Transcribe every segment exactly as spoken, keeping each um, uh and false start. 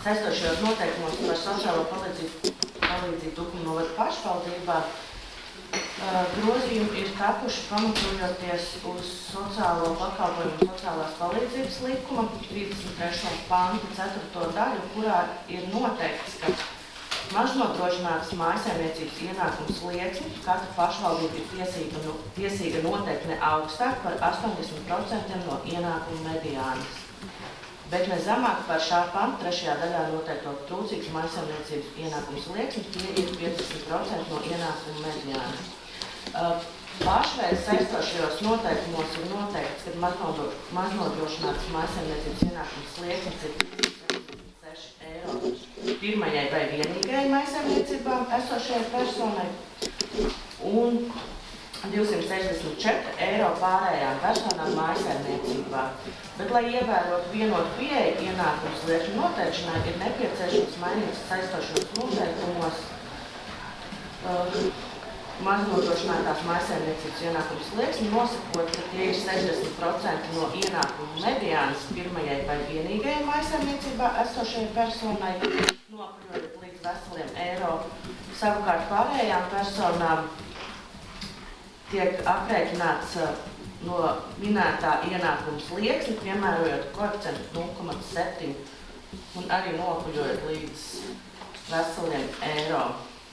saistošajos noteikumos par sociālo palīdzību, palīdzību Tukuma novada pašvaldībā grozījumi ir tapuši pamatojoties uz sociālo pakalpojumu un sociālās palīdzības likuma trīsdesmit trešā panta ceturto daļu, kurā ir noteikts, ka mažnodrošinātas mājsaimniecības ienākums slieksni katra pašvaldība ir tiesīga, no, tiesīga noteikt ne augstāk par astoņdesmit procentiem no ienākuma mediānas, bet ne zemāk par šā panta trešajā daļā noteikto trūcīgas mājsaimniecības ienākums slieksni, tie ir piecdesmit procenti no ienākuma mediānas. Pašreiz saistošajos noteikumos ir noteikts, ka maznodrošinātas mājsaimniecības ienākums slieksnis ir trīsdesmit seši eiro pirmajai vai vienīgajai mājsaimniecībā esošajai personai un divsimt sešdesmit četri eiro pārējām personām mājsaimniecībā. Bet, lai ievērotu vienotu pieeju ienākums sliekšņu noteikšanai, ir nepieciešams mainīt saistošos noteikumos uh, maznodrošinātās mājsaimniecības ienākums slieksni, nosakot, ka tie ir sešdesmit procenti no ienākuma mediānas pirmajai vai vienīgajai mājsaimniecībā esošajai personai, nopļojot līdz veseliem eiro. Savukārt pārējām personām tiek aprēķināts no minētā ienākuma slieksni, piemērojot koeficientu nulle komā septiņi un arī nopļojot līdz veseliem eiro.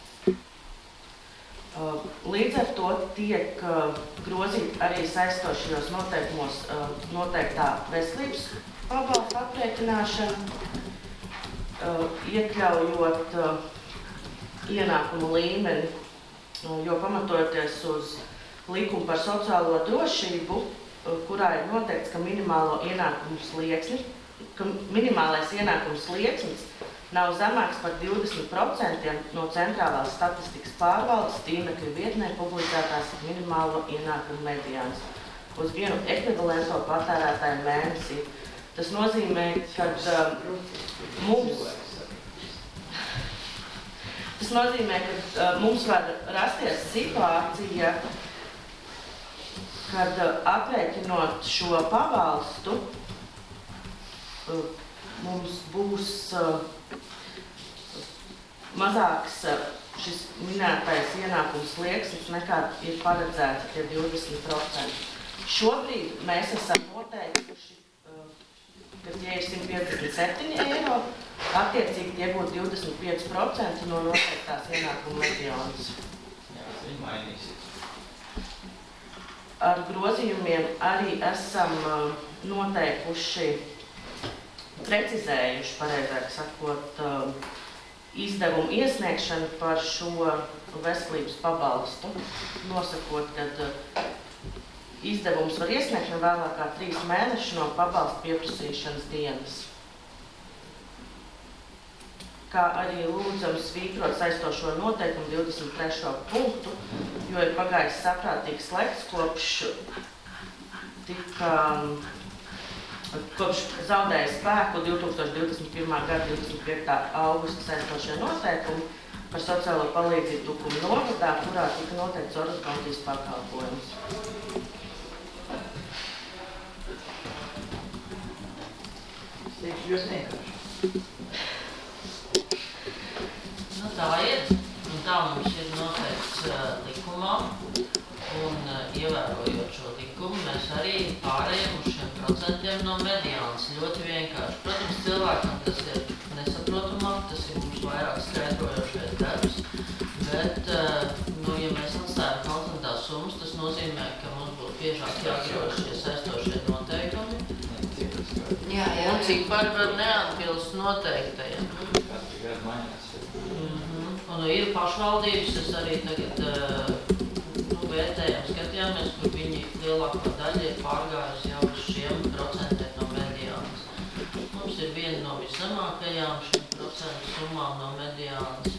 Līdz ar to tiek grozīt arī saistošajos noteikumos noteiktā veselības pabalsta aprēķināšana, iekļaujot ienākumu līmeni, jo pamatojoties uz likumu par sociālo drošību, kurā ir noteikts, ka minimālo ienākumu slieksni, ka minimālais ienākums slieksnis nav zemāks par divdesmit procentiem no centrālās statistikas pārvaldes tīmekļa vietnē publicētās minimālo ienākumu mediānas uz vienu ekvivalento patērētāju mēnesī. Tas nozīmē, ka um, mums, tas nozīmē, ka uh, mums var rasties situācija, kad uh, aprēķinot šo pabalstu, uh, mums būs uh, mazāks šis minētais ienākums slieksnis nekā ir paredzēts tie divdesmit procenti. Šobrīd mēs esam noteikuši, ka tie ir simt piecdesmit septiņi eiro, attiecīgi tie būtu divdesmit pieci procenti no noteiktās ienākuma mediānas. Jā, viņi mainīsies. Ar grozījumiem arī esam noteikuši, precizējuši, pareizāk sakot, izdevumu iesniegšanu par šo veselības pabalstu, nosakot, ka izdevums var iesniegt no vēlāk kā trīs mēneši no pabalsta pieprasīšanas dienas. Kā arī lūdzam svītrot saistošo noteikumu divdesmit trešo punktu, jo ir pagājis saprātīgs laiks, kopš tika kopš zaudēja spēku divi tūkstoši divdesmit pirmā gada divdesmit piektā augusta saistošie noteikumi par sociālo palīdzību Tukuma novadā, kurā tika noteikts ortodontijas pakalpojums. Tas ļoti vienkārši. Nu, tā ir. Un tā mums ir noteikts uh, likumā. Un uh, ievērojot šo likumu, mēs arī pārējām uz šiem procentiem no mediānas. Ļoti vienkārši. Protams, cilvēkam tas ir nesaprotamāk, tas ir mums vairāk skaidrojošais darbs. Bet, uh, nu, ja mēs atstājam konstantās summas, tas nozīmē, ka mums būtu biežāk jāgrož šie saistošie noteikumi. Jā, jā. Un cipari var neatbilst noteiktajiem. Katru gadu mainās. Mm-hmm. Un ir pašvaldības, es arī tagad uh, nu, vērtējām, skatījāmies, kur viņi lielākā daļa ir pārgājusi jau uz šiem procentiem no mediānas. Mums ir viena no viszemākajām šiem procentu summām no mediānas.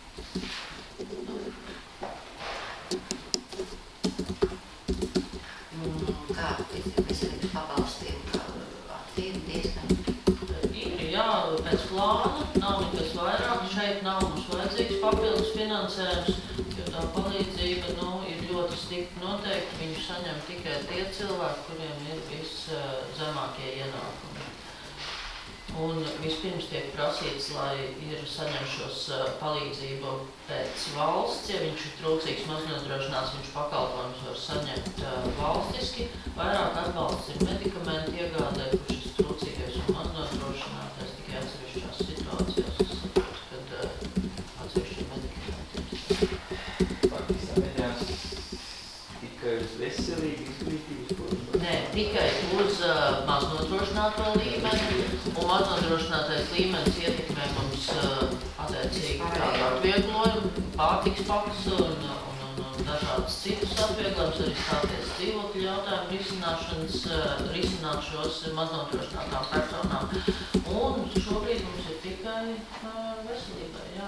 Kā veselības pabalstiem aktīvi diezgan? Ir, jā, pēc plāna nav nekas vairāk. Šeit nav mums vajadzīgs papildus finansējums, jo tā palīdzība nu, ir ļoti stikti noteikti. Viņu saņem tikai tie cilvēki, kuriem ir viszemākie ienākumi. Un vispirms tiek prasīts, lai ir saņemšos palīdzību pēc valsts, ja viņš ir trūcīgs maznodrošināts, viņš pakalpojums var saņemt valstiski. Vairāk atbalsts ir medikamenti iegādē, kur šis trūcīgais un maznodrošinātais tikai atsevišķās situācijās, kad atsevišķi medikamenti. Faktiski mediāns tikai uz veselīgu izglītības formu? Nē, tikai uz uh, maznodrošināto līmeni, un maznodrošinātais līmenis ietekmē mums uh, attiecīgi tādu atvieglojumu, pārtiks paksu un, un, un, un dažādas citus atvieglojumus, arī stāties dzīvokļu jautājumu risināšanas, uh, risināt šos maznodrošinātām personām. Un šobrīd mums ir tikai uh, veselībai, jā.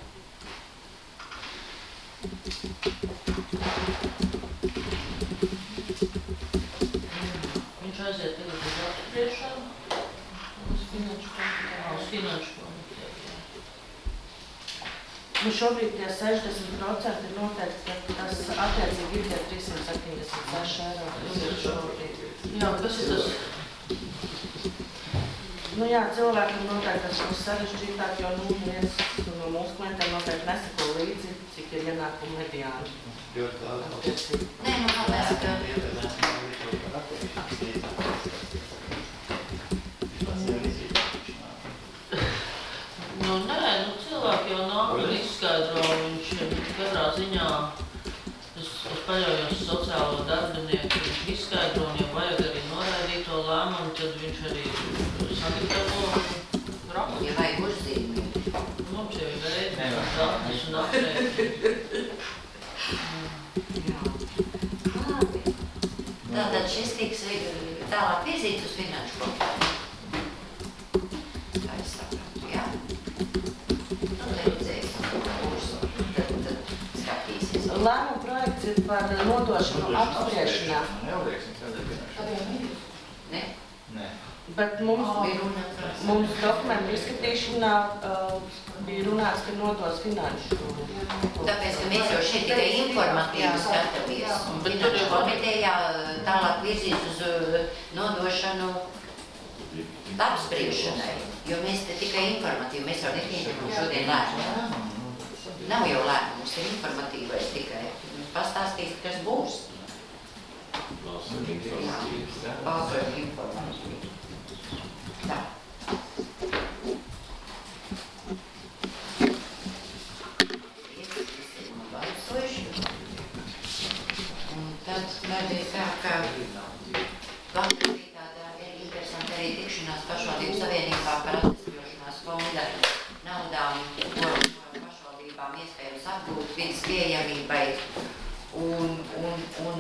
Viņš aiziet tagad uz apspriešanu, uz finanšu komiteju, uz finanšu komiteju. Nu šobrīd tie sešdesmit procenti ir noteikti, ka tas attiecīgi ir tie trīssimt septiņdesmit seši eiro. Tas ir šobrīd. Jā, kas ir tas? Nu jā, cilvēkiem noteikti tas būs sarežģītāk, jo nu, viens no mūsu klientiem noteikti nesako līdzi, cik ir ienākumu mediāni. Ļoti daudz. Nē, nu kāpēc, ka... Nu nē, nu cilvēki jau nāk un izskaidro, viņš katrā ziņā, es, es paļaujos sociālo darbinieku, viņš izskaidro, un ja vajag arī noraidīt to lēmumu, tad viņš arī sagatavo rakstu. Ja vajag uzzīmēt. Mums jau ir veidi, datus un aprēķini. Labi. Tātad šis tiks tālāk virzīts uz finanšu komiteju. Tā es sapratu, jā? Nu, te redzēsim, kurš tad, tad skatīsies. Lēmuma projekts ir par nodošanu apspriešanā, Neuzlieksim kādēļ finanšu. Ne? Nē. bet mums, Bija runa par... mums dokumentu izskatīšanā uh, bija runāts, ka nodos finanšu. Tāpēc, ka mēs jau šeit tikai informatīvi skatāmies. Un finanšu komitejā tālāk virzīs uz uh, nodošanu apspriešanai, jo mēs te tikai informatīvi, mēs jau nepieņemam šodien lēmumu. Nav jau lēmums, ir informatīvais tikai. Mums pastāstīs, kas būs. Balsojam informāciju. Tā. Balsojuši. Un tad, tad ir tā, ka vakar bija tāda interesanta arī tikšanās pašvaldību savienībā par atvesaļošanās fonda naudām, ko pašvaldībām iespējams apgūt vidas pieejamībai. Un, un, un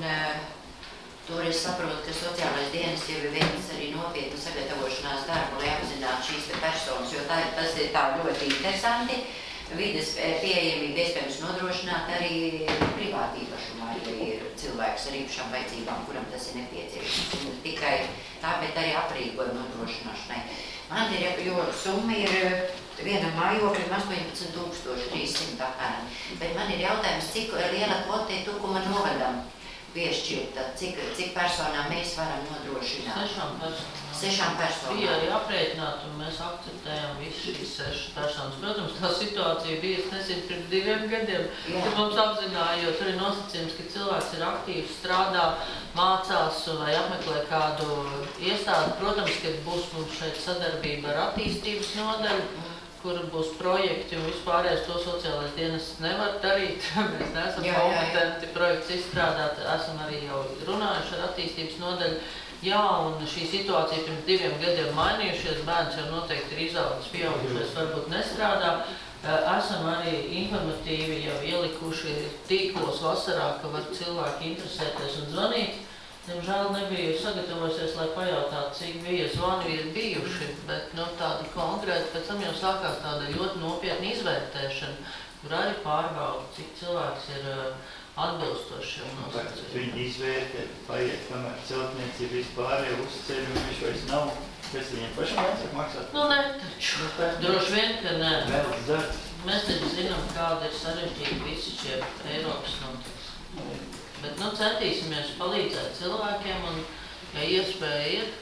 tur es saprotu, ka sociālais dienas jau ir veicis arī nopietnu sagatavošanās darbu, lai apzinātu šīs te personas, jo tā, tas ir tā ļoti interesanti. Vides pieejamība iespējams nodrošināt arī privāti īpašumā, ja ir cilvēks ar īpašām vajadzībām, kuram tas ir nepieciešams. Un tikai tā, bet arī aprīkojuma nodrošināšanai. Man ir, jo summa ir vienam mājoklim astoņpadsmit tūkstoši trīssimti apmēram. Bet man ir jautājums, cik liela kvota ir Tukuma novadam piešķirta, cik, cik personām mēs varam nodrošināt? Sešām personām. Sešām personām. Bija arī aprēķināti, un mēs akceptējām visu šīs sešas personas. Protams, tā situācija bija, es nezinu, pirms diviem gadiem, Jā. kad mums apzināja, jo tur ir nosacījums, ka cilvēks ir aktīvs, strādā, mācās vai apmeklē kādu iestādi. Protams, ka būs mums šeit sadarbība ar attīstības nodaļu, kur būs projekti un vispārējais to sociālais dienas nevar darīt. Mēs neesam Jā, jā, jā. kompetenti projekts izstrādāt, esam arī jau runājuši ar attīstības nodaļu. Jā, un šī situācija pirms diviem gadiem mainījušies, bērns jau noteikti ir izaudzis, pieaugušais varbūt nestrādā. Esam arī informatīvi jau ielikuši tīklos vasarā, ka var cilvēki interesēties un zvanīt. Diemžēl nebija sagatavojusies, lai pajautātu, cik bija zvani ir bijuši, bet nu, tādi konkrēti, pēc tam jau sākās tāda ļoti nopietna izvērtēšana, kur arī pārbauda, cik cilvēks ir uh, atbilstoši šiem nosacījumiem. Viņi izvērtē, paiet, kamēr celtniecība vispārēja uzceļ, un viņš vairs nav, kas viņiem pašam jāsaka maksāt. Nu, ne taču. Droši vien, ka nē. Vēl darbs. Mēs taču zinām, kāda ir sarežģīta visi šie Eiropas notiekumi. Bet, nu, centīsimies palīdzēt cilvēkiem, un, ja iespēja ir,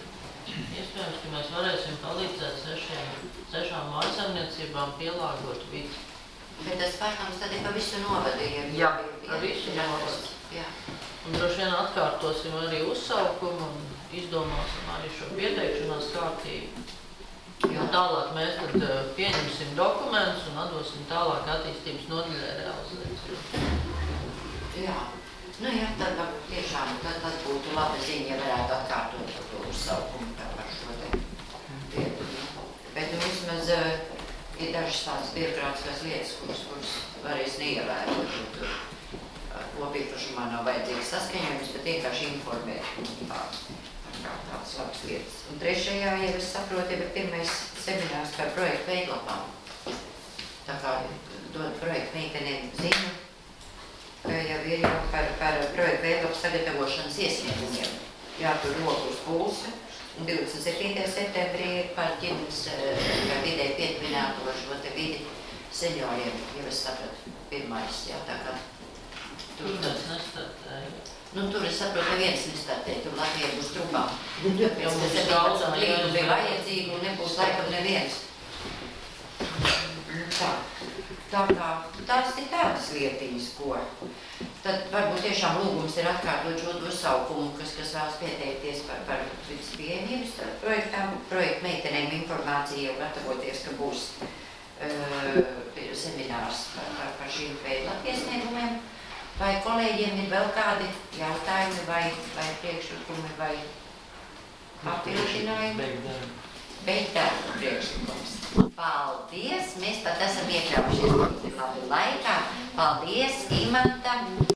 Iespējams, ka mēs varēsim palīdzēt sešiem, sešām mājasemniecībām pielāgot vidi. Bet tas pārnams tad ir pa visu novadu, ja Jā, pa visu novadu. Jā. Un droši vien atkārtosim arī uzsaukumu un izdomāsim arī šo pieteikšanās kārtību. Un tālāk mēs tad uh, pieņemsim dokumentus un atdosim tālāk attīstības nodaļai realizēt. Jā. Nu jā, tad tiešām tad, tas būtu laba ziņa, ja varētu atkārtot to uzsaukumu par šo te vietu. Bet nu vismaz uh, ir dažas tādas birokrātiskās lietas, kuras, kuras varēs neievērot. Tur kopīpašumā nav vajadzīgs saskaņojums, bet vienkārši informēt par tādas labas lietas. Un trešajā, ja es saprotu, ir pirmais seminārs par projektu veidlapām. Tā kā dod projektu meitenēm ziņu, ka jau ir jau par, par projektu veidlapu sagatavošanas iesniegumiem. Jātur roku uz pulsi. Un divdesmit septītajā septembrī ir par ģimenes vidē pietuvināto šo te vidi senioriem, jau es sapratu, pirmais, jā, tā kā. Tur mēs nestartējam. Nu, tur es saprotu, ka viens nestartē, tur Latvija būs trupā. Jau Tāpēc, mums ka daudzā septiņpadsmit līgu bija jāizvēl. vajadzīgi un nebūs laikam neviens. Tā, tā kā, tās ir tādas lietiņas, ko. Tad varbūt tiešām lūgums ir atkārtot šo uzsaukumu, kas, kas vēlas pieteikties par, par vidas pieejamības projektām, projektu meitenēm informāciju jau gatavoties, ka būs uh, seminārs par, par, par šīm veidlapu iesniegumiem. Vai kolēģiem ir vēl kādi jautājumi vai, vai priekšlikumi vai papildinājumi? Beigt darbu priekšlikums. Paldies! Mēs pat esam iekļaujušies ļoti labi laikā. Paldies, Imanta!